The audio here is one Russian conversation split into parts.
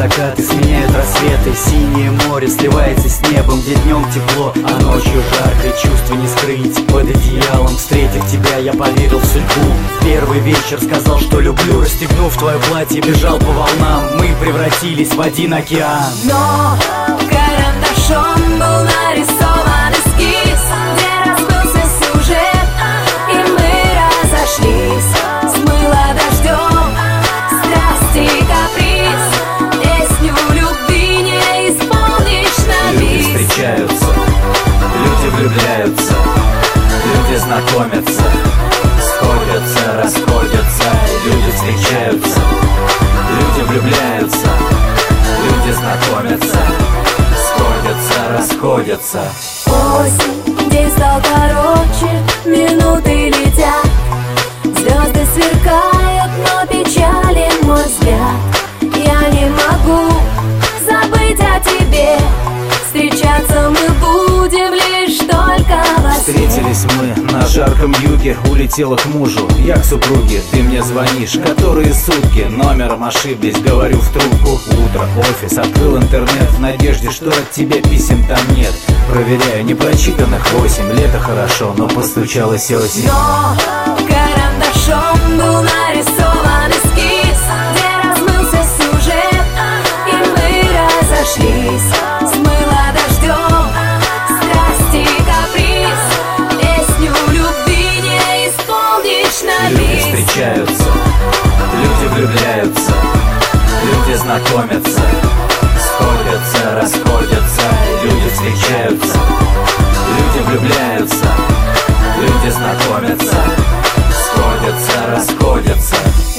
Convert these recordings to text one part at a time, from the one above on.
закаты сменяют рассветы. Синее море сливается с небом, где днем тепло, а ночью жарко, и чувства не скрыть. Под одеялом, встретив тебя, я поверил в судьбу. Первый вечер сказал, что люблю. Расстегнув твое платье, бежал по волнам. Мы превратились в один океан. Но карандашом был нарисован эскиз, где размылся сюжет, и мы разошлись. Смыло дождем страсть и каприз, песню любви не исполнишь на бис. Люди встречаются, люди влюбляются, люди знакомятся, сходятся, расходятся. Люди встречаются, люди влюбляются, люди знакомятся, сходятся, расходятся. Осень, день стал короче, минуты летят, звезды сверкают, но печален мой взгляд. Я не могу забыть о тебе, встречаться мы будем лишь только во сне. Встретились мы на жарком юге, улетела к мужу, я к супруге. Ты мне звонишь, которые сутки, номером ошиблись, говорю в трубку. Утро, офис, открыл интернет в надежде, что от тебя писем там нет. Проверяю, не прочитанных 8, лето хорошо, но постучалась осень. Но карандашом был нарисован эскиз, где размылся сюжет, и мы разошлись. Смыло дождем страсть и каприз, песню любви не исполнишь на бис. Люди встречаются, люди влюбляются, люди знакомятся, сходятся, расходятся. Люди встречаются, люди влюбляются, люди знакомятся, сходятся, расходятся.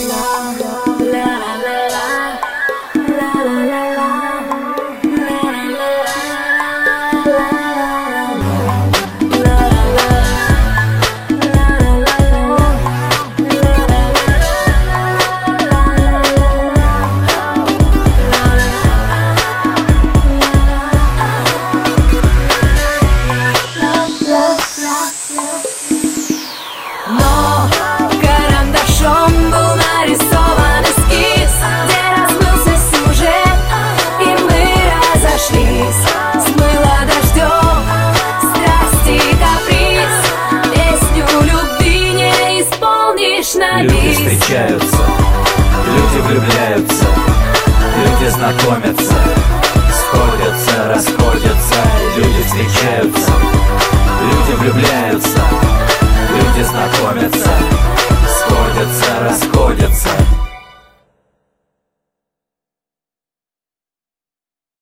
Но карандашом был нарисован эскиз, где размылся сюжет, и мы разошлись. Смыло дождем страсть и каприз, песню любви не исполнишь на бис. Люди встречаются, люди влюбляются, люди знакомятся, сходятся, расходятся. Люди встречаются, люди влюбляются, люди знакомятся, сходятся, расходятся.